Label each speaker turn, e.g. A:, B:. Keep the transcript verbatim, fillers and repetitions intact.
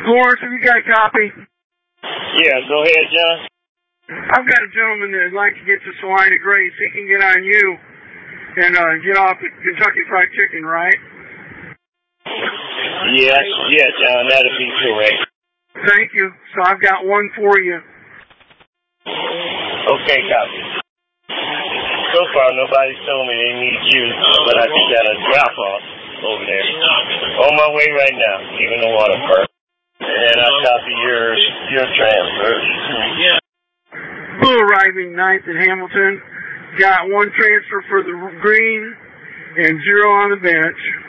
A: Florence, have you got a copy?
B: Yeah, go ahead, John.
A: I've got a gentleman that'd like to get to Salina Grace. He can get on you and uh, get off at Kentucky Fried Chicken, right?
B: Yes, yes, John, that'll be correct.
A: Thank you. So I've got one for you.
B: Okay, copy. So far, nobody's told me they need you, but I just got a drop-off over there. On my way right now, even the water first. And I copy your, your transfer. Yeah.
A: Blue arriving ninth at Hamilton. Got one transfer for the green and zero on the bench.